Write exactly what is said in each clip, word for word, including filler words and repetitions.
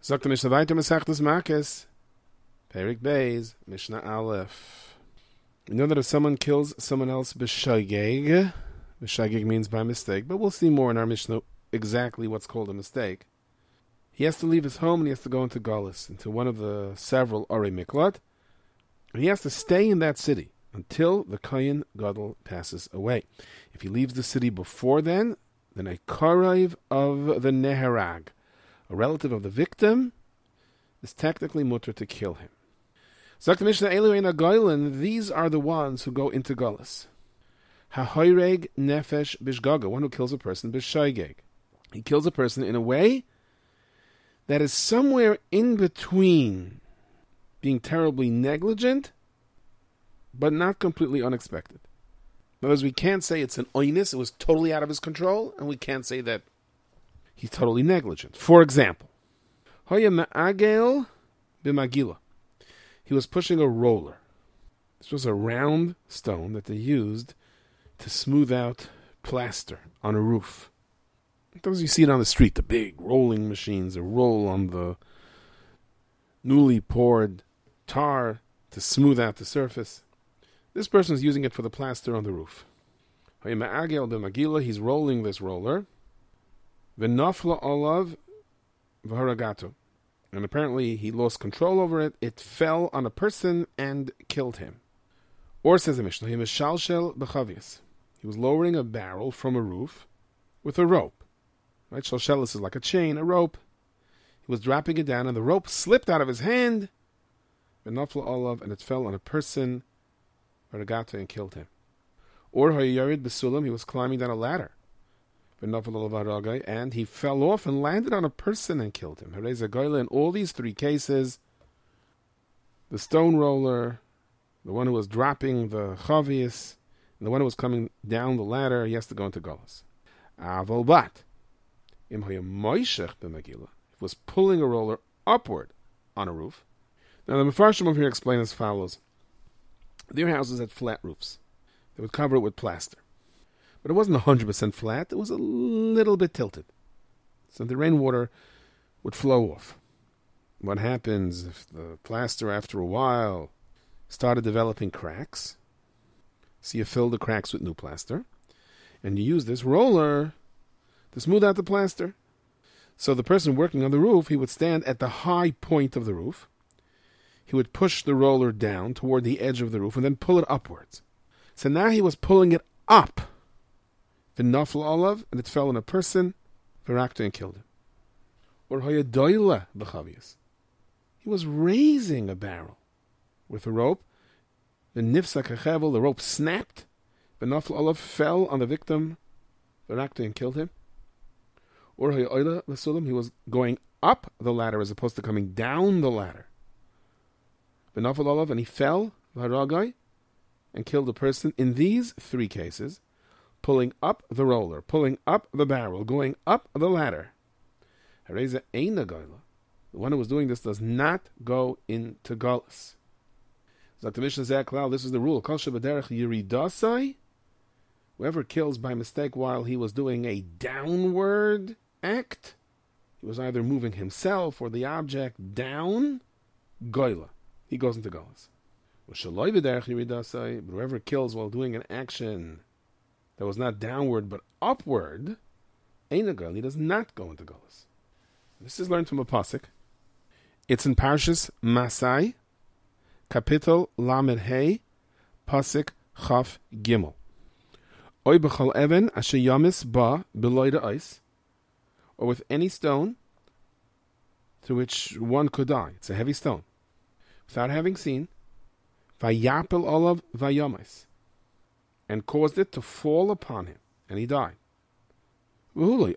Sagt der Mishnah weiter, Masechtas Makos, Perik Beis, Mishnah Aleph. We know that if someone kills someone else b'shageg, b'shageg means by mistake, but we'll see more in our Mishnah exactly what's called a mistake. He has to leave his home and he has to go into Galus, into one of the several Arei Miklat, and he has to stay in that city until the Kohen Gadol passes away. If he leaves the city before then, then a Karev of the Neherag, a relative of the victim, is technically mutter to kill him. Sagt the Mishnah, Elu ein hagoylin, these are the ones who go into Galus. Ha-hoyreg nefesh bishgaga, one who kills a person b'shaygeg. He kills a person in a way that is somewhere in between being terribly negligent, but not completely unexpected. In other words, we can't say it's an oinus, it was totally out of his control, and we can't say that he's totally negligent. For example, Hoya ma'agel b'magila. He was pushing a roller. This was a round stone that they used to smooth out plaster on a roof. Sometimes you see it on the street, the big rolling machines that roll on the newly poured tar to smooth out the surface. This person is using it for the plaster on the roof. He's rolling this roller. V'nafla olav v'haragato. And apparently he lost control over it. It fell on a person and killed him. Or, says the Mishnah, he was lowering a barrel from a roof with a rope. Right? Shalshelis is like a chain, a rope. He was dropping it down and the rope slipped out of his hand. V'nafla olav, and it fell on a person, v'haragato, and killed him. Or hayarid b'sulam, he was climbing down a ladder. And he fell off and landed on a person and killed him. In all these three cases, the stone roller, the one who was dropping the chavius, and the one who was coming down the ladder, he has to go into Galus. Avolbat, if he was pulling a roller upward on a roof. Now the Mefarshim over here explain as follows. Their houses had flat roofs. They would cover it with plaster. But it wasn't one hundred percent flat. It was a little bit tilted. So the rainwater would flow off. What happens if the plaster, after a while, started developing cracks? So you fill the cracks with new plaster. And you use this roller to smooth out the plaster. So the person working on the roof, he would stand at the high point of the roof. He would push the roller down toward the edge of the roof and then pull it upwards. So now he was pulling it up. The nafla olav, and it fell on a person, v'rakta, and killed him. Or hayadoila b'chavius. He was raising a barrel with a rope. The nifsa kachevel, the rope snapped. The nafla olav fell on the victim, v'rakta, and killed him. Or hayadoila b'sulam, he was going up the ladder as opposed to coming down the ladder. The nafla olav, and he fell, v'haragai, and killed a person. In these three cases, pulling up the roller, pulling up the barrel, going up the ladder. The one who was doing this does not go into Galus. This is the rule. Whoever kills by mistake while he was doing a downward act, he was either moving himself or the object down, goyla. He goes into Galus. But whoever kills while doing an action that was not downward but upward, he does not go into Galus. This is learned from a pasuk. It's in Parshas Masai, Kapitel Lamed Hey, pasuk Chaf Gimel. Oy b'chol even asher yamis ba beloy the ice, or with any stone through which one could die. It's a heavy stone. Without having seen, vayapel olav vayamis, and caused it to fall upon him, and he died. He was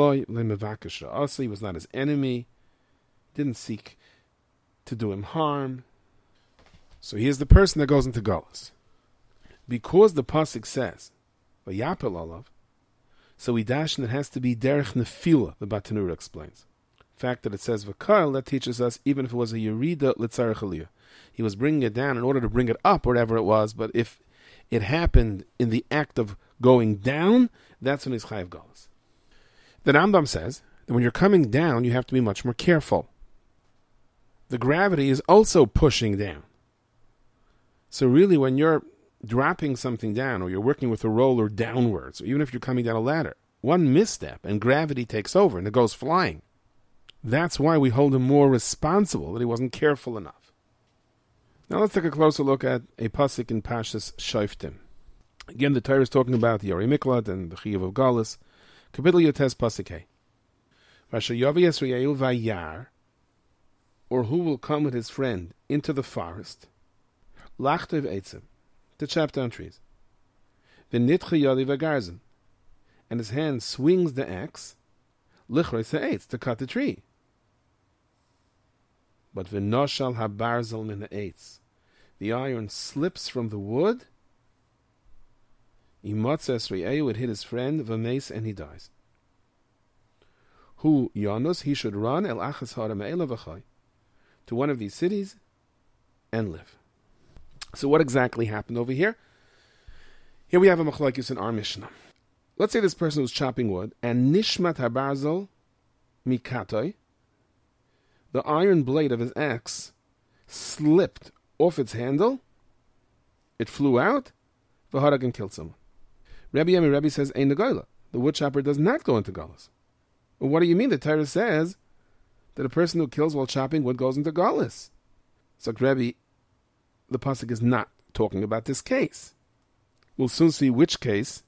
not his enemy, didn't seek to do him harm. So he is the person that goes into Galus. Because the pasuk says, "Vayapel olav," so we dash and it has to be derech nefila. The Batanura explains. The fact that it says v'kal, that teaches us even if it was a yerida litzarech aliyah, he was bringing it down in order to bring it up, whatever it was. But if it happened in the act of going down, that's when he's chayav Galus. The Rambam says that when you're coming down, you have to be much more careful. the gravity is also pushing down. So really, when you're dropping something down, or you're working with a roller downwards, or even if you're coming down a ladder, one misstep and gravity takes over and it goes flying. That's why we hold him more responsible, that he wasn't careful enough. Now let's take a closer look at a pasuk in Parshas Shoftim. Again, the Torah is talking about the Yori Miklat and the Chiyuv of Galus. Kapitel Yotes pasuk Hey. Vasher Yavi Yisrael Vayar, or who will come with his friend into the forest, Lachtev Eitzim, to chop down trees. V'nitche Yadi V'garzen, and his hand swings the axe, Lichrei Se'etz, to cut the tree. But V'noshal HaBarzel Min Ha'etz, the iron slips from the wood, Imotzes Re'eu, would hit his friend, V'meis, and he dies. Who Yanus, he should run El Achas Hara Me'ela V'chai, to one of these cities and live. So what exactly happened over here? Here we have a machlokes in our Mishnah. Let's say this person was chopping wood, and Nishmat HaBarzel Mikatoi, the iron blade of his axe slipped off its handle, it flew out, V'harag, and killed someone. Rabbi Yemi Rabbi says, Ein Negoila, the wood chopper does not go into Galus. Well, what do you mean? The Torah says that a person who kills while chopping wood goes into Galus. So Rabbi, the pasuk is not talking about this case. We'll soon see which case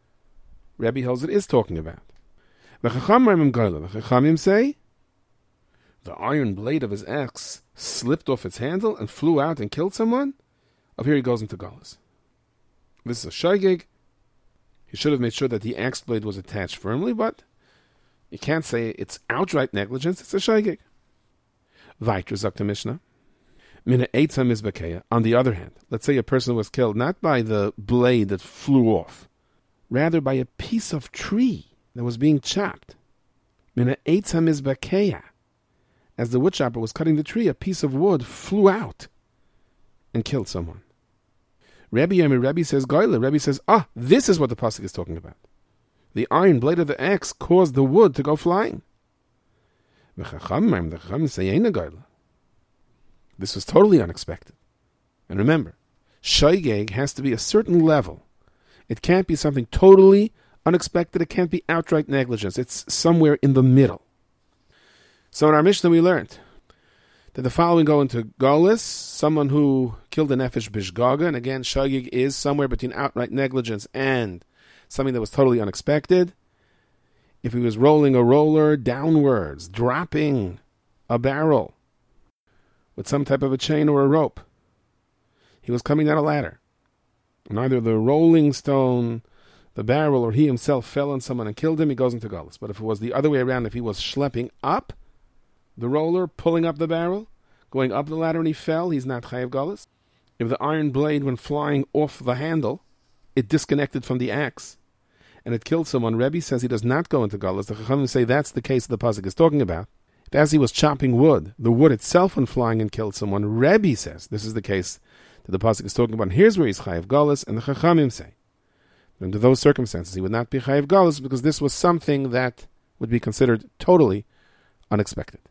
Rabbi holds it is talking about. The Chachamim say the iron blade of his axe slipped off its handle and flew out and killed someone. Up here he goes into Galus. This is a shaygig. He should have made sure that the axe blade was attached firmly, but you can't say it's outright negligence. It's a shaygig. Weiter sagt the Mishnah. Mina eitzah mizbakeya. On the other hand, let's say a person was killed not by the blade that flew off, rather by a piece of tree that was being chopped. Mina eitzah mizbakeya. As the wood chopper was cutting the tree, a piece of wood flew out and killed someone. Rabbi Yemi Rabbi says, Goyle, Rabbi says, ah, this is what the pasuk is talking about. The iron blade of the axe caused the wood to go flying. The Chachamim say, Ein Goyle. This was totally unexpected. And remember, shaygeg has to be a certain level. It can't be something totally unexpected. It can't be outright negligence. It's somewhere in the middle. So in our Mishnah we learned that the following go into Galus, someone who killed a nefesh bishgaga, and again, shaygeg is somewhere between outright negligence and something that was totally unexpected. If he was rolling a roller downwards, dropping a barrel with some type of a chain or a rope, he was coming down a ladder, and either the rolling stone, the barrel, or he himself fell on someone and killed him, he goes into Galus. But if it was the other way around, if he was schlepping up the roller, pulling up the barrel, going up the ladder, and he fell, he's not chayav Galus. If the iron blade, when flying off the handle, it disconnected from the axe, and it killed someone, Rebbe says he does not go into Galus. The Chachamim say that's the case the pasuk is talking about. If as he was chopping wood, the wood itself went flying and killed someone, Rebbe says this is the case that the pasuk is talking about. And here's where he's chayav Galus, and the Chachamim say under those circumstances he would not be chayav Galus because this was something that would be considered totally unexpected.